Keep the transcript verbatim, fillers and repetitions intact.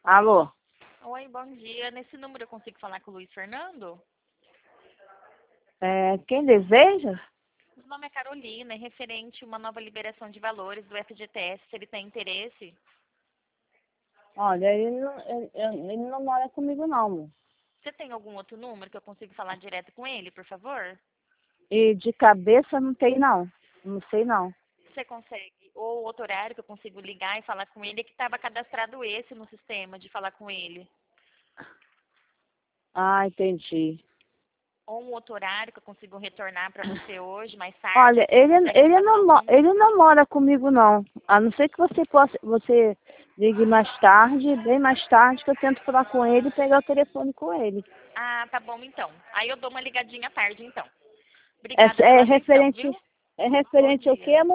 Alô? Oi, bom dia. Nesse número eu consigo falar com o Luiz Fernando? É, quem deseja? Meu nome é Carolina, é referente a uma nova liberação de valores do F G T S, se ele tem interesse. Olha, ele não, ele, ele não mora comigo não, amor. Você tem algum outro número que eu consigo falar direto com ele, por favor? E de cabeça não tem não. Não sei não. Você consegue? Ou outro horário que eu consigo ligar e falar com ele, é que estava cadastrado esse no sistema de falar com ele. Ah, entendi. Ou um outro horário que eu consigo retornar para você hoje, mais tarde. Olha, se ele, você quiser ele, repassar não, mo- algum. ele não mora comigo não. A não ser que você possa, você ligue mais tarde, bem mais tarde, que eu tento falar com ele e pegar o telefone com ele. Ah, tá bom então. Aí eu dou uma ligadinha à tarde então. É, Obrigada é pela atenção, referente, viu? é Bom referente ao dia. quê, amor?